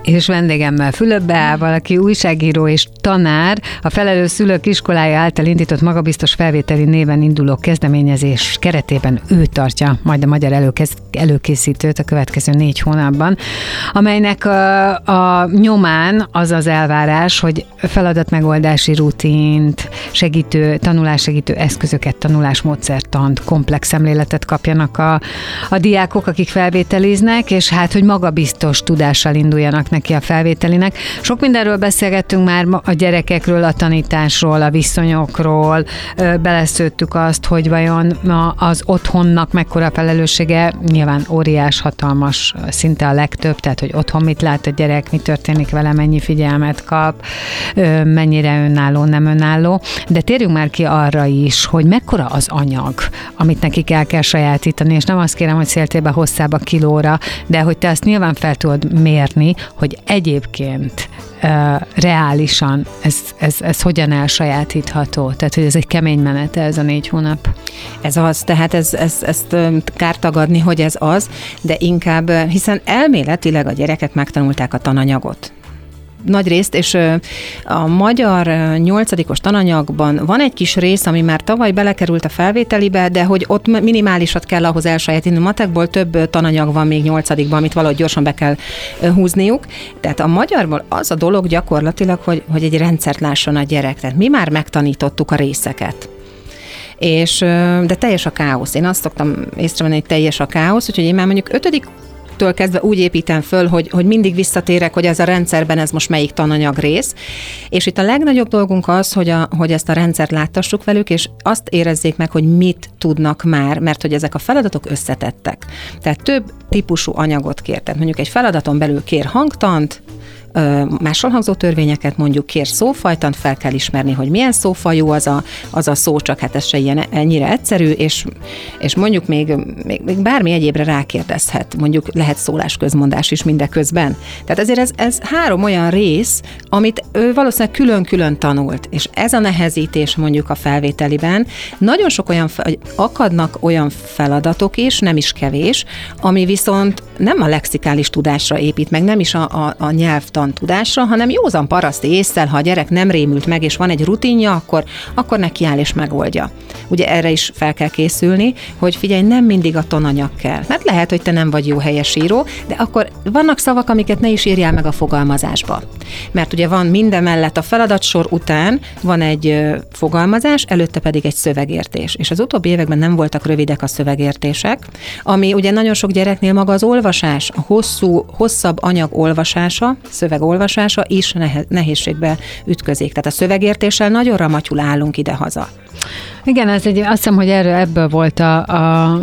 és vendégemmel Fülöp Beával, aki újságíró és tanár, a Felelős Szülők Iskolája által indított magabiztos felvételi néven induló kezdeményezés keretében ő tartja majd a magyar előkészítőt a következő 4 hónapban, amelynek a nyomán az az elvárás, hogy feladatmegoldási rutint, tanulássegítő eszközöket, tanulásmódszertant, komplex szemléletet kapjanak a diákok, akik felvételiznek, és hát, hogy magabiztos tudással induljanak neki a felvételinek. Sok mindenről beszélgettünk már, a gyerekekről, a tanításról, a viszonyokról, beleszőttük azt, hogy vajon az otthonnak mekkora felelőssége, nyilván óriás, hatalmas, szinte a legtöbb, tehát, hogy otthon mit lát a gyerek, mi történik vele, mennyi figyelmet kap, mennyire önálló, nem önálló, de térjünk már ki arra is, hogy mekkora az anyag, amit nekik el kell sajátítani, és nem azt kérem, hogy széltébe hosszába kilóra, de hogy te azt nyilván fel tudod mérni, hogy egyébként reálisan ez hogyan elsajátítható? Tehát, hogy ez egy kemény menete, ez a 4 hónap. Ez az, tehát ezt kár tagadni, hogy ez az, de inkább, hiszen elméletileg a gyerekek megtanulták a tananyagot. Nagy részt, és a magyar 8-os tananyagban van egy kis rész, ami már tavaly belekerült a felvételibe, de hogy ott minimálisat kell ahhoz elsajátítani. Matekból több tananyag van még 8-ban, amit valahogy gyorsan be kell húzniuk. Tehát a magyarból az a dolog gyakorlatilag, hogy egy rendszert lásson a gyerek. Tehát mi már megtanítottuk a részeket. De teljes a káosz. Én azt szoktam észrevenni, hogy teljes a káosz, úgyhogy én már mondjuk 5-től kezdve úgy építem föl, hogy mindig visszatérek, hogy ez a rendszerben ez most melyik tananyag rész. És itt a legnagyobb dolgunk az, hogy ezt a rendszert láttassuk velük, és azt érezzék meg, hogy mit tudnak már, mert hogy ezek a feladatok összetettek. Tehát több típusú anyagot kér. Tehát mondjuk egy feladaton belül kér hangtant, máshol hangzó törvényeket, mondjuk kér szófajtant, fel kell ismerni, hogy milyen szófajú az a szó, csak hát ez se ennyire egyszerű, és mondjuk még bármi egyébre rákérdezhet, mondjuk lehet szólásközmondás is mindeközben. Tehát ezért ez 3 olyan rész, amit ő valószínűleg külön-külön tanult, és ez a nehezítés mondjuk a felvételiben, nagyon sok akadnak olyan feladatok is, nem is kevés, ami viszont nem a lexikális tudásra épít, meg nem is a nyelvtan tudásra, hanem józan paraszti ésszel, ha a gyerek nem rémült meg, és van egy rutinja, akkor nekiáll és megoldja. Ugye erre is fel kell készülni, hogy figyelj, nem mindig a tananyag kell. Mert lehet, hogy te nem vagy jó helyesíró, de akkor vannak szavak, amiket ne is írjál meg a fogalmazásba. Mert ugye van mindemellett a feladatsor után van egy fogalmazás, előtte pedig egy szövegértés. És az utóbbi években nem voltak rövidek a szövegértések, ami ugye nagyon sok gyereknél maga az olvasás, a hosszabb anyag olvasása, szövegolvasása is nehézségbe ütközik. Tehát a szövegértéssel nagyon ramatyul állunk ide-haza. Igen, azt hiszem, hogy ebből volt a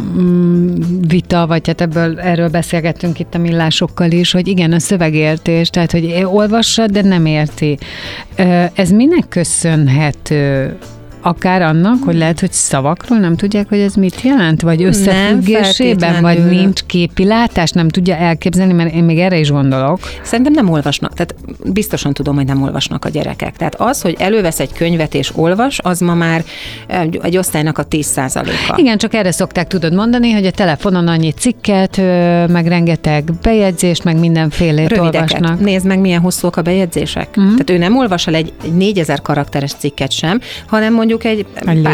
vita, vagy hát erről beszélgettünk itt a Millásokkal is, hogy igen, a szövegértés, tehát hogy olvassa, de nem érti. Ez minek köszönhető? Akár annak, hogy lehet, hogy szavakról nem tudják, hogy ez mit jelent, vagy összefüggésében, vagy nincs képilátás, nem tudja elképzelni, mert én még erre is gondolok. Szerintem nem olvasnak, tehát biztosan tudom, hogy nem olvasnak a gyerekek. Tehát az, hogy elővesz egy könyvet és olvas, az ma már egy osztálynak a 10%-a. Igen, csak erre szokták tudod mondani, hogy a telefonon annyi cikket, meg rengeteg bejegyzést, meg mindenfélét rövideket olvasnak. Nézd meg, milyen hosszúak a bejegyzések. Tehát ő nem olvas el egy 4000 karakteres cikket sem, hanem mondjuk egy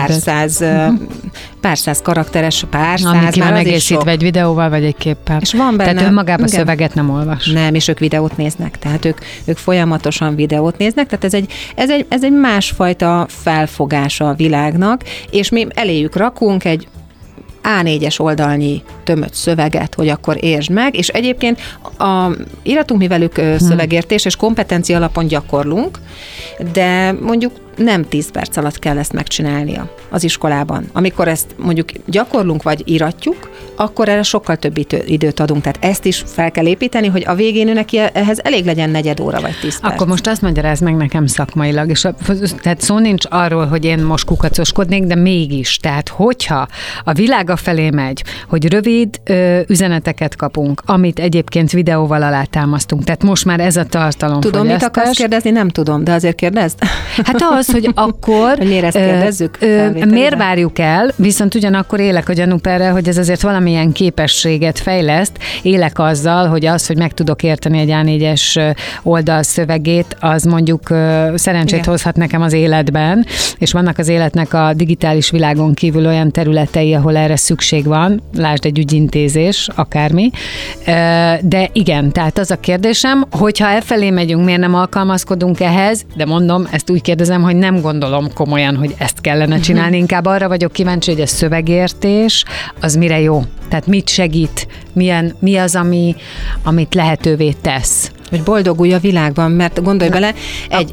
pár száz karakteres, Ami ki van egészítve egy videóval, vagy egy képpel. És van benne, tehát önmagában szöveget nem olvas. Nem, és ők videót néznek. Tehát ők folyamatosan videót néznek, tehát ez egy másfajta felfogása a világnak, és mi eléjük rakunk egy A4-es oldalnyi tömött szöveget, hogy akkor értsd meg, és egyébként íratunk mi velük szövegértés, és kompetencia alapon gyakorlunk, de mondjuk nem 10 perc alatt kell ezt megcsinálnia az iskolában. Amikor ezt mondjuk gyakorlunk vagy íratjuk, akkor erre sokkal több időt adunk. Tehát ezt is fel kell építeni, hogy a végén ő neki ehhez elég legyen 4 óra vagy 10 perc. Akkor most azt magyarázd meg nekem szakmailag, és tehát szó nincs arról, hogy én most kukacoskodnék, de mégis. Tehát hogyha a világ afelé megy, hogy rövid üzeneteket kapunk, amit egyébként videóval alátámasztunk, tehát most már ez a tartalomfogyasztás. Tudom, mit akarsz kérdezni? Nem tudom, de azért kérdezd. Hát az, hogy akkor hogy miért ezt kérdezzük? Miért várjuk el, viszont ugyanakkor élek a gyanúperrel, hogy ez azért valamilyen képességet fejleszt. Élek azzal, hogy az, hogy meg tudok érteni egy A4-es oldal szövegét, az mondjuk szerencsét hozhat nekem az életben, és vannak az életnek a digitális világon kívül olyan területei, ahol erre szükség van, lásd egy ügyintézés, akármi. De igen, tehát az a kérdésem, hogyha elfelé megyünk, miért nem alkalmazkodunk ehhez, de mondom, ezt úgy kérdezem, hogy nem gondolom komolyan, hogy ezt kellene csinálni, inkább arra vagyok kíváncsi, hogy a szövegértés az mire jó, tehát mit segít, mi az, amit lehetővé tesz. Hogy boldogulj a világban, mert gondolj bele, egy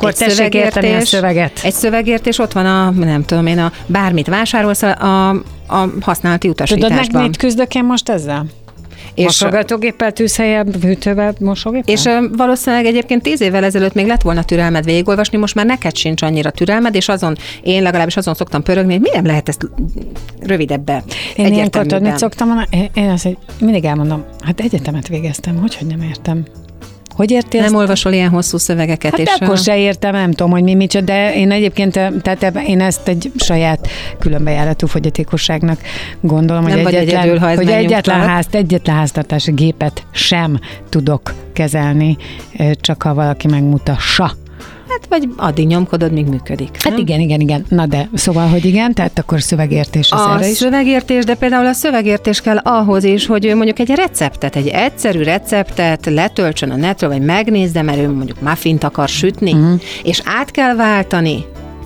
szövegértés ott van nem tudom én, bármit vásárolsz a használati utasításban. Tudod meg, mit küzdök én most ezzel? Mosogatógéppel, tűzhelyen, hűtővel, mosógéppel? És valószínűleg egyébként 10 évvel ezelőtt még lett volna türelmed végigolvasni, most már neked sincs annyira türelmed, és én legalábbis azon szoktam pörögni, hogy mi nem lehet ezt rövidebbe, én ilyenkor tudod, mit szoktam mondani? Én azt, hogy mindig elmondom, hát egyetemet végeztem, hogy nem értem. Hogy értél? Nem olvasol ilyen hosszú szövegeket. Hát és akkor se értem, nem tudom, hogy micsoda, de én egyébként, tehát én ezt egy saját különbejáratú fogyatékosságnak gondolom, nem hogy egyetlen háztartási gépet sem tudok kezelni, csak ha valaki megmutassa. Hát vagy addig nyomkodod, míg működik. Hát igen. Na de, szóval, hogy igen, tehát akkor szövegértés az erre is. Szövegértés, de például a szövegértés kell ahhoz is, hogy ő mondjuk egy receptet, egy egyszerű receptet letöltsön a netről, vagy megnézze, mert ő mondjuk muffint akar sütni, és át kell váltani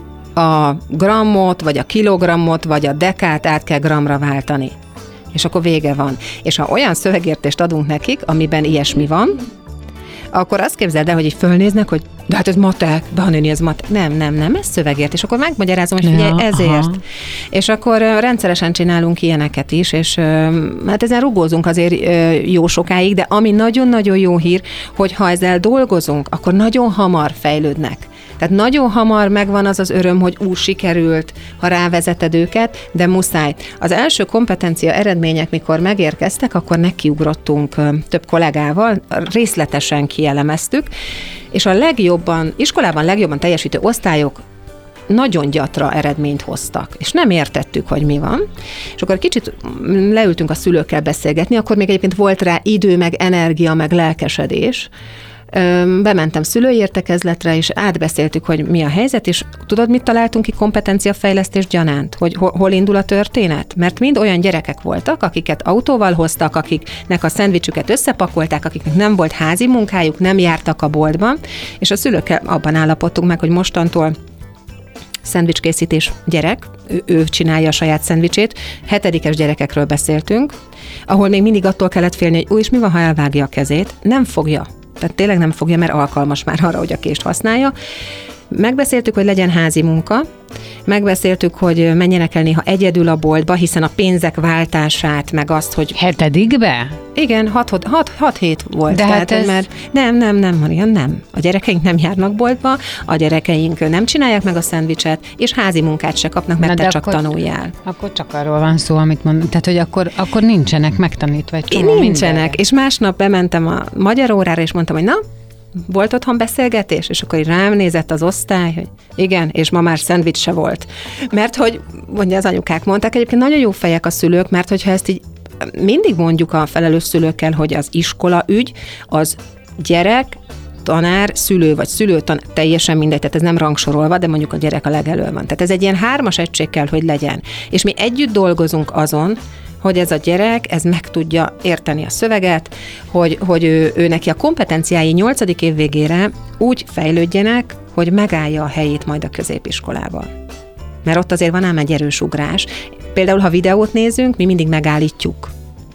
a grammot, vagy a kilogrammot, vagy a dekát át kell gramra váltani. És akkor vége van. És ha olyan szövegértést adunk nekik, amiben ilyesmi van, akkor azt képzeld el, hogy így fölnéznek, hogy de hát ez matek, de Néni, ez matek. Nem, ez szövegért. És akkor megmagyarázom, hogy figyelj, ezért. Aha. És akkor rendszeresen csinálunk ilyeneket is, és hát ezen rugózunk azért jó sokáig, de ami nagyon-nagyon jó hír, hogy ha ezzel dolgozunk, akkor nagyon hamar fejlődnek. Tehát nagyon hamar megvan az öröm, hogy sikerült, ha rávezeted őket, de muszáj. Az első kompetencia eredmények, mikor megérkeztek, akkor nekiugrottunk több kollégával, részletesen kielemeztük, és iskolában legjobban teljesítő osztályok nagyon gyatra eredményt hoztak, és nem értettük, hogy mi van. És akkor kicsit leültünk a szülőkkel beszélgetni, akkor még egyébként volt rá idő, meg energia, meg lelkesedés. Bementem szülői értekezletre, és átbeszéltük, hogy mi a helyzet, és tudod, mit találtunk ki kompetenciafejlesztés gyanánt? Hogy hol indul a történet? Mert mind olyan gyerekek voltak, akiket autóval hoztak, akiknek a szendvicsüket összepakolták, akiknek nem volt házi munkájuk, nem jártak a boltban, és a szülőkkel abban állapodtunk meg, hogy mostantól szendvicskészítés gyerek, ő csinálja a saját szendvicsét, 7-es gyerekekről beszéltünk, ahol még mindig attól kellett félni, hogy és mi van, ha elvágja a kezét? Nem fogja. Tehát tényleg nem fogja, mert alkalmas már arra, hogy a kést használja. Megbeszéltük, hogy legyen házi munka, megbeszéltük, hogy menjenek el néha egyedül a boltba, hiszen a pénzek váltását, meg azt, hogy... 7-be? Igen, 6 hét volt. De tehát, hát ez... mert Maria, nem. A gyerekeink nem járnak boltba, a gyerekeink nem csinálják meg a szendvicset, és házi munkát se kapnak, mert te csak tanuljál. Akkor csak arról van szó, amit mondom. Tehát, hogy akkor nincsenek megtanítva egy csomó nincsenek, mindenre. És másnap bementem a magyar órára, és mondtam, hogy na, volt otthon beszélgetés? És akkor így rám nézett az osztály, hogy igen, és ma már szendvics se volt. Mert hogy, mondja, az anyukák mondták, egyébként nagyon jó fejek a szülők, mert hogyha ezt így mindig mondjuk a felelős szülőkkel, hogy az iskola ügy, az gyerek, tanár, szülő vagy szülőtanár, teljesen mindegy, tehát ez nem rangsorolva, de mondjuk a gyerek a legelől van. Tehát ez egy ilyen 3-as egység kell, hogy legyen. És mi együtt dolgozunk azon, hogy ez a gyerek, ez meg tudja érteni a szöveget, hogy ő neki a kompetenciái 8. év végére úgy fejlődjenek, hogy megállja a helyét majd a középiskolában. Mert ott azért van ám egy erős ugrás. Például, ha videót nézünk, mi mindig megállítjuk.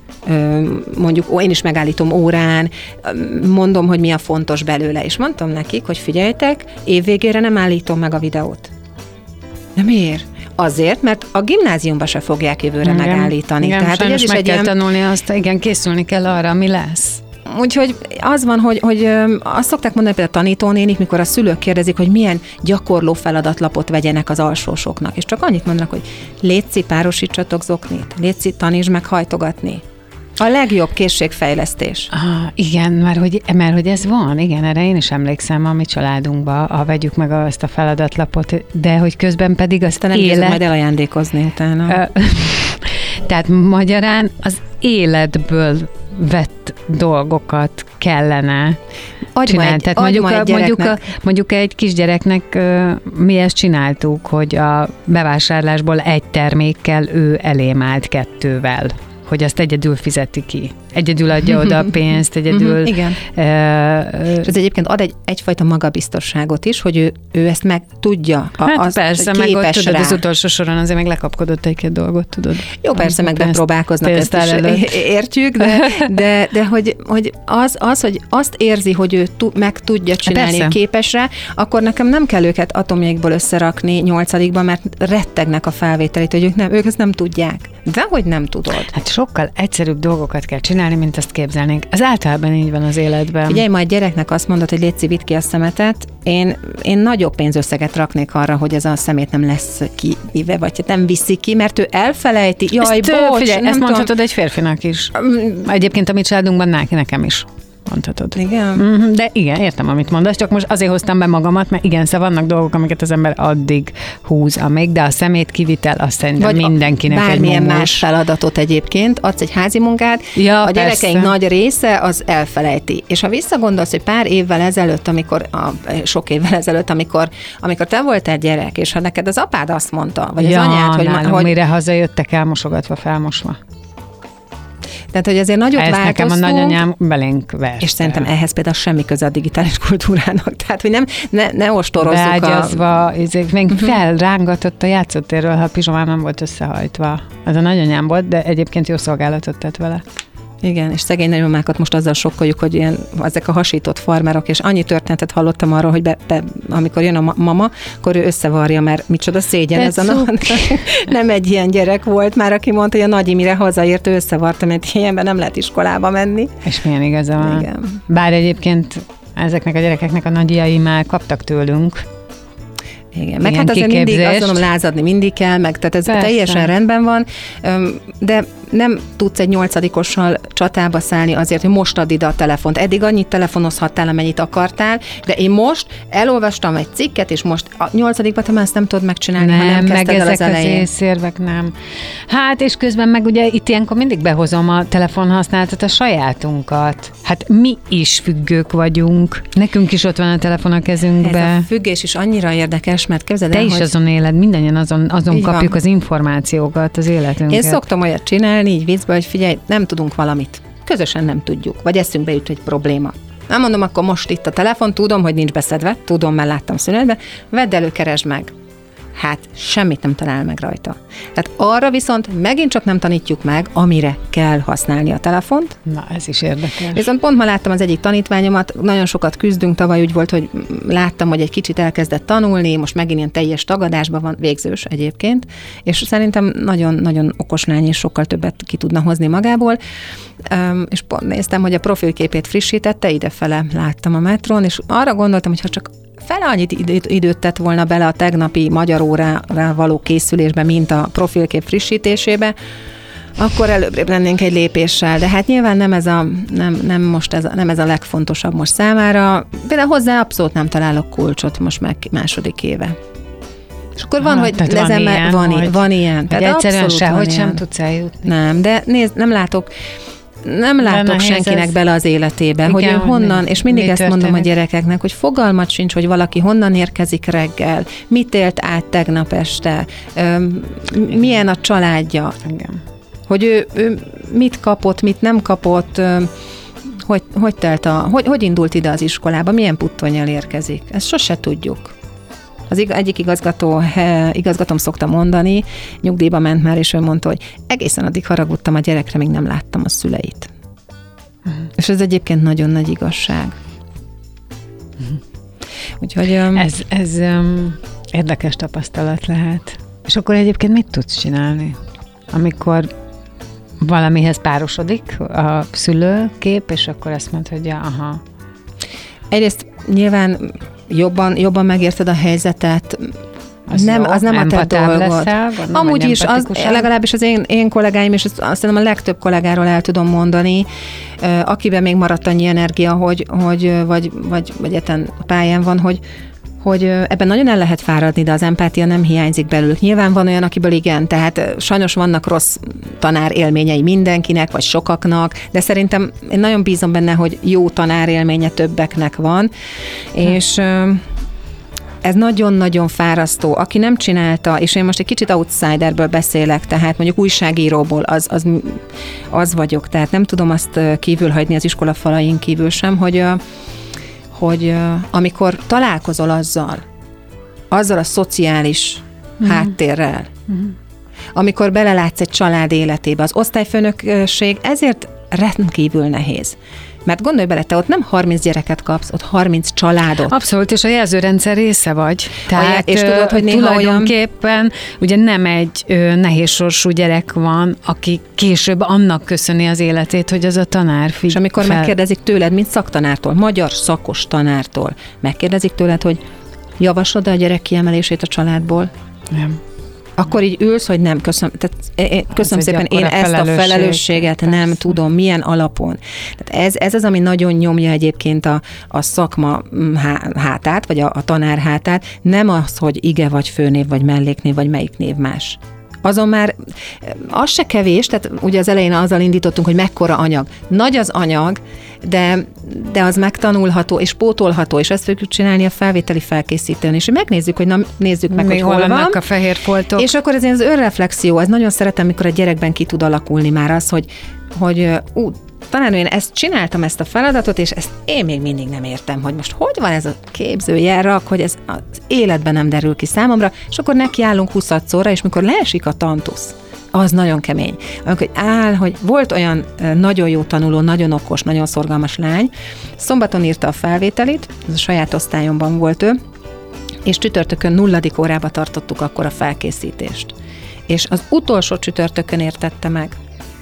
Mondjuk én is megállítom órán, mondom, hogy mi a fontos belőle, és mondtam nekik, hogy figyeljetek, évvégére nem állítom meg a videót. De miért? Azért, mert a gimnáziumba se fogják jövőre megállítani. Igen, tehát sajnos meg kell tanulni azt, igen, készülni kell arra, ami lesz. Úgyhogy az van, hogy azt szokták mondani például a tanítónénik, mikor a szülők kérdezik, hogy milyen gyakorló feladatlapot vegyenek az alsósoknak, és csak annyit mondanak, hogy létszi, párosítsatok zoknit, létszi, tanítsd meg hajtogatni. A legjobb készségfejlesztés. Igen, mert hogy ez van, igen, erre én is emlékszem a mi családunkba, ha vegyük meg ezt a feladatlapot, de hogy közben pedig azt nem élet... majd elajándékozni utána. Tehát magyarán az életből vett dolgokat kellene csinálni. Tehát mondjuk egy kisgyereknek mi ezt csináltuk, hogy a bevásárlásból egy termékkel ő elém állt 2-vel, hogy azt egyedül fizeti ki. Egyedül adja oda a pénzt, egyedül... Igen. És ez egyébként ad egyfajta magabiztosságot is, hogy ő ezt meg tudja. Persze, meg ott tudod, az utolsó soron azért meg lekapkodott egy-két dolgot, tudod. Jó, persze, meg bepróbálkoznak, ezt is értjük, de hogy hogy azt érzi, hogy ő meg tudja csinálni, képes rá, akkor nekem nem kell őket atomjaikból összerakni 8-ban, mert rettegnek a felvételét, hogy ők ezt nem tudják. De hogy nem tudod? Hát sokkal egyszerűbb dolgokat kell csinálni, mint azt képzelnénk. Az általában így van az életben. Ugye, majd gyereknek azt mondod, hogy légy vidd ki a szemetet, én nagyobb pénzösszeget raknék arra, hogy ez a szemét nem lesz kivive, vagy nem viszi ki, mert ő elfelejti. Jaj, bocs, figyelj, ezt mondhatod egy férfinak is. Egyébként a mi családunkban nekem is mondhatod. Igen? De igen, értem, amit mondasz, csak most azért hoztam be magamat, mert igen, szóval vannak dolgok, amiket az ember addig húz, de a szemét kivitel, azt szerintem mindenkinek bármilyen más feladatot egyébként, adsz egy házi munkát, a gyerekeink nagy része az elfelejti. És ha visszagondolsz, hogy sok évvel ezelőtt, amikor te voltál gyerek, és ha neked az apád azt mondta, vagy az anyád, hogy mire hazajöttek elmosogatva, felmosva. Tehát, hogy azért nagyot változtunk. Nekem a nagyanyám belénk verte. És szerintem ehhez például semmi köze a digitális kultúrának. Tehát, hogy ne ostorozzuk beágyazva, még felrángatott a játszótérről, ha a pizsomám nem volt összehajtva. Az a nagyanyám volt, de egyébként jó szolgálatot tett vele. Igen, és szegény nagymamákat most azzal sokkoljuk, hogy ezek a hasított farmerok, és annyi történetet hallottam arról, hogy amikor jön a mama, akkor ő összevarja, mert micsoda szégyen ez a nem egy ilyen gyerek volt már, aki mondta, hogy a nagyi mire hazaért, ő összevarta, mert ilyenben nem lehet iskolába menni. És milyen igaza van. Igen. Bár egyébként ezeknek a gyerekeknek a nagyjai már kaptak tőlünk. Igen, meg hát azért mindig azt mondom, lázadni mindig kell, meg tehát ez teljesen rendben van, de nem tudsz egy 8-ossal csatába szállni azért, hogy most add ide a telefont. Eddig annyit telefonozhattál, amennyit akartál, de én most elolvastam egy cikket, és most a 8-ban te már ezt nem tudod megcsinálni, ha nem kezdted el az elején. Meg ezek nem. Hát, és közben meg ugye itt ilyenkor mindig behozom a telefonhasználatot, a sajátunkat. Hát mi is függők vagyunk. Nekünk is ott van a telefon a kezünkbe. Ez a függés is annyira érdekes, mert képzeld el, te is hogy... azon éled, mindannyian azon kapjuk az információkat, az életünket. Én szoktam olyat csinálni, így viccbe, hogy figyelj, nem tudunk valamit. Közösen nem tudjuk, vagy eszünkbe jut egy probléma. Nem mondom, akkor most itt a telefon, tudom, hogy nincs beszedve, tudom, mert láttam szünetbe, vedd elő, keresd meg. Hát semmit nem talál meg rajta. Tehát arra viszont megint csak nem tanítjuk meg, amire kell használni a telefont. Na, ez is érdekes. Viszont pont ma láttam az egyik tanítványomat, nagyon sokat küzdünk, tavaly úgy volt, hogy láttam, hogy egy kicsit elkezdett tanulni, most megint ilyen teljes tagadásban van, végzős egyébként, és szerintem nagyon-nagyon okos lány, és sokkal többet ki tudna hozni magából. És pont néztem, hogy a profilképét frissítette, idefele láttam a metrón, és arra gondoltam, hogy ha csak fele annyit időt tett volna bele a tegnapi magyar órára való készülésbe, mint a profilkép frissítésébe, akkor előbbre lennénk egy lépéssel. De hát nyilván nem ez a legfontosabb most számára. Például hozzá abszolút nem találok kulcsot most meg második éve. És akkor van, hogy van ilyen. Tehát egyszerűen sehogy sem tudsz eljutni. Nem, de nézd, nem látok senkinek bele az életébe, igen, hogy ő honnan, és mindig ezt mondom a gyerekeknek, hogy fogalmat sincs, hogy valaki honnan érkezik reggel, mit élt át tegnap este, milyen a családja, igen. Hogy ő mit kapott, mit nem kapott, hogy indult ide az iskolába, milyen puttonnyal érkezik. Ezt sose tudjuk. Az egyik igazgatóm szokta mondani, nyugdíjba ment már, és ő mondta, hogy egészen addig haragudtam a gyerekre, még nem láttam a szüleit. És ez egyébként nagyon nagy igazság. Úgyhogy... Ez érdekes tapasztalat lehet. És akkor egyébként mit tudsz csinálni, amikor valamihez párosodik a szülőkép, és akkor azt mondod, hogy aha. Egyrészt nyilván jobban megérted a helyzetet, Az nem, jó? az nem a te dolgod. Amúgy is, legalábbis az én kollégáim, és azt hiszem a legtöbb kollégáról el tudom mondani, akiben még maradt annyi energia, vagy egyáltalán pályán van, hogy ebben nagyon el lehet fáradni, de az empátia nem hiányzik belőlük. Nyilván van olyan, akiből igen, tehát sajnos vannak rossz tanár élményei mindenkinek, vagy sokaknak, de szerintem én nagyon bízom benne, hogy jó tanár élménye többeknek van, és ez nagyon-nagyon fárasztó. Aki nem csinálta, és én most egy kicsit outsiderből beszélek, tehát mondjuk újságíróból az vagyok, tehát nem tudom azt kívül hagyni az iskola falain kívül sem, hogy amikor találkozol azzal a szociális háttérrel, amikor belelátsz egy család életébe, az osztályfőnökség ezért rendkívül nehéz. Mert gondolj bele, te ott nem 30 gyereket kapsz, ott 30 családot. Abszolút, és a jelzőrendszer része vagy. Tehát és tudod, hogy néha tulajdonképpen ugye nem egy nehéz sorsú gyerek van, aki később annak köszöni az életét, hogy az a tanár És amikor megkérdezik tőled, mint szaktanártól, magyar szakos tanártól, megkérdezik tőled, hogy javaslod a gyerek kiemelését a családból? Nem. Akkor így ülsz, hogy nem, köszönöm szépen, én ezt a felelősséget nem tudom, milyen alapon. Tehát ez az, ami nagyon nyomja egyébként a szakma hátát, vagy a tanár hátát, nem az, hogy ige, vagy főnév, vagy melléknév, vagy melyik név más. Azon már az se kevés, tehát ugye az elején azzal indítottunk, hogy mekkora anyag. Nagy az anyag, de az megtanulható és pótolható, és ezt fogjuk csinálni a felvételi felkészítőn is. Megnézzük, hogy nézzük meg, hogy hol vannak a fehér foltok. És akkor ez az önreflexió, ez nagyon szeretem, mikor a gyerekben ki tud alakulni már az, hogy talán én ezt csináltam, ezt a feladatot, és ezt én még mindig nem értem, hogy most hogy van ez a képzőjelrak, hogy ez az életben nem derül ki számomra, és akkor nekiállunk 20-szorra, és mikor leesik a tantusz, az nagyon kemény. Amikor hogy volt olyan nagyon jó tanuló, nagyon okos, nagyon szorgalmas lány, szombaton írta a felvételit, ez a saját osztályomban volt ő, és csütörtökön 0. órába tartottuk akkor a felkészítést. És az utolsó csütörtökön értette meg.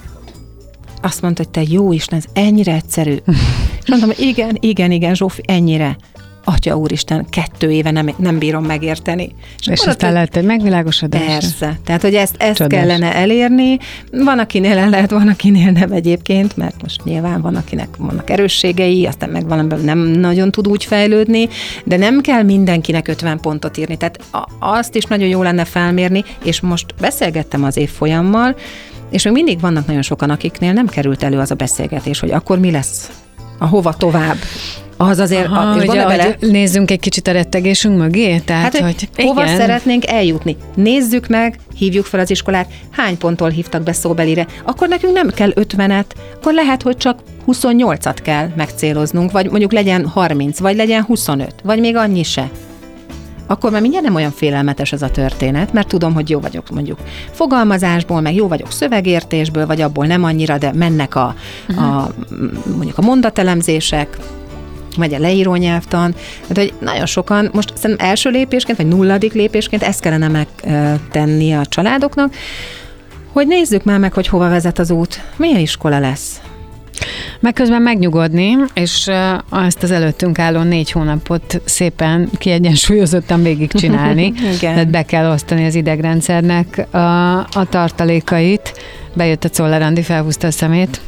Azt mondta, hogy te jó Isten, ez ennyire egyszerű. És mondtam, hogy igen, Zsófi, ennyire. Atya úristen, 2 éve nem bírom megérteni. És aztán lehet egy megvilágosodás. Persze. Tehát, hogy ezt kellene elérni. Van, akinél el lehet, van, akinél nem egyébként, mert most nyilván van, akinek vannak erősségei, aztán meg valamiben nem nagyon tud úgy fejlődni, de nem kell mindenkinek 50 pontot írni. Tehát azt is nagyon jó lenne felmérni, és most beszélgettem az évfolyammal, és még mindig vannak nagyon sokan, akiknél nem került elő az a beszélgetés, hogy akkor mi lesz, hova tovább. Az azért, nézzünk egy kicsit a rettegésünk mögé? Tehát, hogy hova szeretnénk eljutni? Nézzük meg, hívjuk fel az iskolát, hány ponttól hívtak be szóbelire, akkor nekünk nem kell 50-et, akkor lehet, hogy csak 28-at kell megcéloznunk, vagy mondjuk legyen 30, vagy legyen 25, vagy még annyi se. Akkor már mindjárt nem olyan félelmetes ez a történet, mert tudom, hogy jó vagyok mondjuk fogalmazásból, meg jó vagyok szövegértésből, vagy abból nem annyira, de mennek mondjuk a mondatelemzések, vagy a leíró nyelvtan, hogy nagyon sokan, most szerintem első lépésként, vagy 0. lépésként ezt kellene megtenni a családoknak, hogy nézzük már meg, hogy hova vezet az út, milyen iskola lesz. Meg közben megnyugodni, és ezt az előttünk álló 4 hónapot szépen kiegyensúlyozottan végigcsinálni. Tehát be kell osztani az idegrendszernek a tartalékait. Bejött a Czoller Andi, felhúzta a szemét,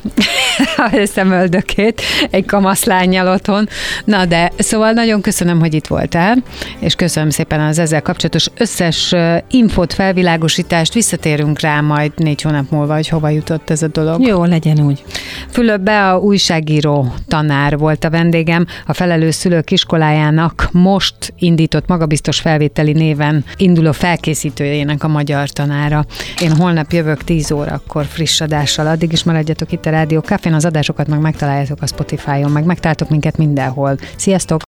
a szemöldökét, egy kamaszlánnyal otthon. Na de, szóval nagyon köszönöm, hogy itt voltál, és köszönöm szépen az ezzel kapcsolatos összes infót, felvilágosítást, visszatérünk rá majd 4 hónap múlva, hogy hova jutott ez a dolog. Jó, legyen úgy. Fülöp Bea újságíró tanár volt a vendégem, a Felelős Szülők Iskolájának most indított magabiztos felvételi néven induló felkészítőjének a magyar tanára. Én holnap jövök 10 órakor friss adással. Addig is maradjatok itt a Rádió Cafén, az adásokat meg megtaláljátok a Spotify-on, meg megtaláltok minket mindenhol. Sziasztok!